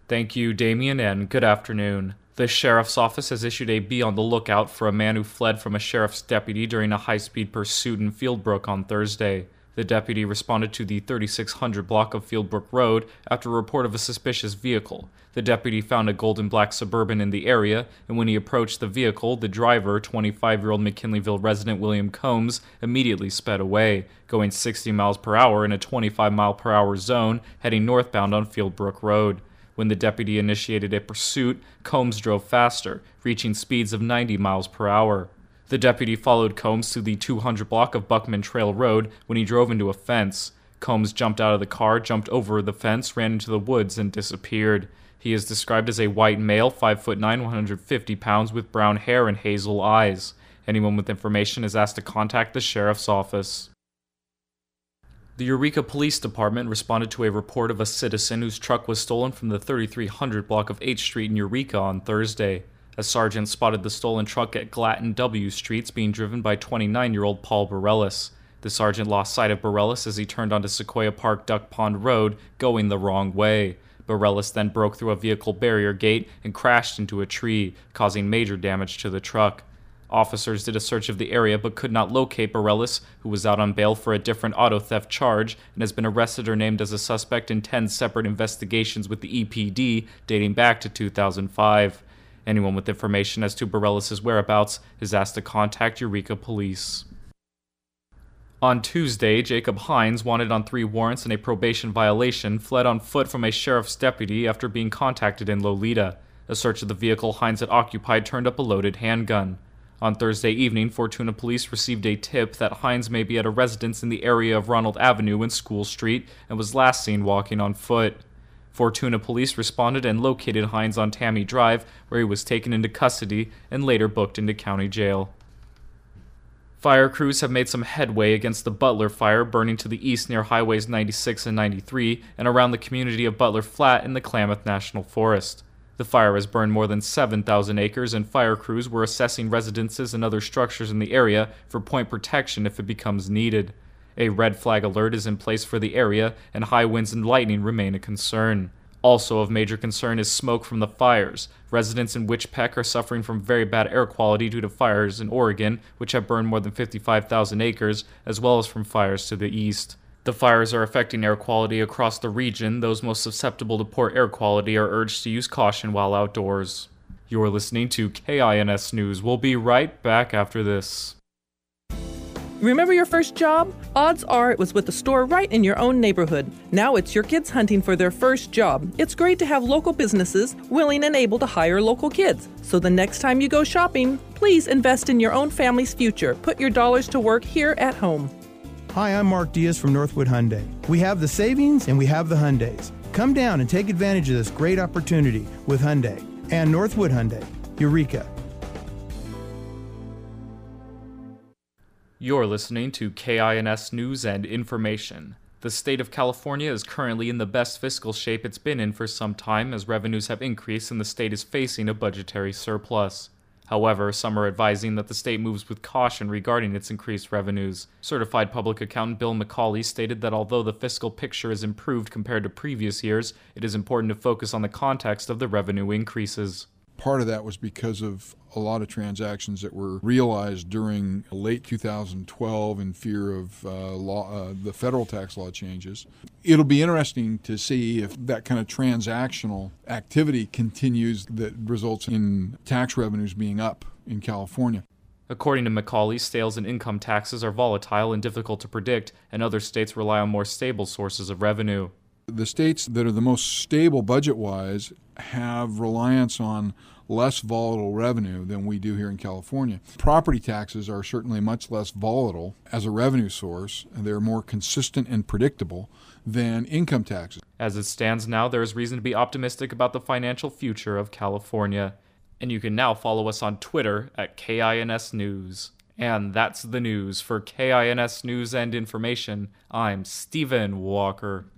Thank you, Damien, and good afternoon. The sheriff's office has issued a be on the lookout for a man who fled from a sheriff's deputy during a high-speed pursuit in Fieldbrook on Thursday. The deputy responded to the 3600 block of Fieldbrook Road after a report of a suspicious vehicle. The deputy found a gold and black Suburban in the area, and when he approached the vehicle, the driver, 25-year-old McKinleyville resident William Combs, immediately sped away, going 60 miles per hour in a 25-mile-per-hour zone, heading northbound on Fieldbrook Road. When the deputy initiated a pursuit, Combs drove faster, reaching speeds of 90 miles per hour. The deputy followed Combs to the 200 block of Buckman Trail Road when he drove into a fence. Combs jumped out of the car, jumped over the fence, ran into the woods, and disappeared. He is described as a white male, 5'9", 150 pounds, with brown hair and hazel eyes. Anyone with information is asked to contact the sheriff's office. The Eureka Police Department responded to a report of a citizen whose truck was stolen from the 3300 block of 8th Street in Eureka on Thursday. A sergeant spotted the stolen truck at Glatt and W Streets being driven by 29-year-old Paul Bareilles. The sergeant lost sight of Bareilles as he turned onto Sequoia Park Duck Pond Road, going the wrong way. Bareilles then broke through a vehicle barrier gate and crashed into a tree, causing major damage to the truck. Officers did a search of the area but could not locate Bareilles, who was out on bail for a different auto theft charge and has been arrested or named as a suspect in 10 separate investigations with the EPD dating back to 2005. Anyone with information as to Bareilles' whereabouts is asked to contact Eureka Police. On Tuesday, Jacob Hines, wanted on 3 warrants and a probation violation, fled on foot from a sheriff's deputy after being contacted in Lolita. A search of the vehicle Hines had occupied turned up a loaded handgun. On Thursday evening, Fortuna police received a tip that Hines may be at a residence in the area of Ronald Avenue and School Street and was last seen walking on foot. Fortuna police responded and located Hines on Tammy Drive, where he was taken into custody and later booked into county jail. Fire crews have made some headway against the Butler fire burning to the east near Highways 96 and 93 and around the community of Butler Flat in the Klamath National Forest. The fire has burned more than 7,000 acres, and fire crews were assessing residences and other structures in the area for point protection if it becomes needed. A red flag alert is in place for the area, and high winds and lightning remain a concern. Also of major concern is smoke from the fires. Residents in Witchpeck are suffering from very bad air quality due to fires in Oregon, which have burned more than 55,000 acres, as well as from fires to the east. The fires are affecting air quality across the region. Those most susceptible to poor air quality are urged to use caution while outdoors. You're listening to KINS News. We'll be right back after this. Remember your first job? Odds are it was with a store right in your own neighborhood. Now it's your kids hunting for their first job. It's great to have local businesses willing and able to hire local kids. So the next time you go shopping, please invest in your own family's future. Put your dollars to work here at home. Hi, I'm Mark Diaz from Northwood Hyundai. We have the savings and we have the Hyundais. Come down and take advantage of this great opportunity with Hyundai and Northwood Hyundai. Eureka. You're listening to KINS News and Information. The state of California is currently in the best fiscal shape it's been in for some time as revenues have increased and the state is facing a budgetary surplus. However, some are advising that the state moves with caution regarding its increased revenues. Certified public accountant Bill McCauley stated that although the fiscal picture is improved compared to previous years, it is important to focus on the context of the revenue increases. Part of that was because of a lot of transactions that were realized during late 2012 in fear of the federal tax law changes. It'll be interesting to see if that kind of transactional activity continues that results in tax revenues being up in California. According to McCauley, sales and income taxes are volatile and difficult to predict, and other states rely on more stable sources of revenue. The states that are the most stable budget-wise have reliance on less volatile revenue than we do here in California. Property taxes are certainly much less volatile as a revenue source, and they're more consistent and predictable than income taxes. As it stands now, there is reason to be optimistic about the financial future of California. And you can now follow us on Twitter at KINS News. And that's the news. For KINS News and Information, I'm Stephen Walker.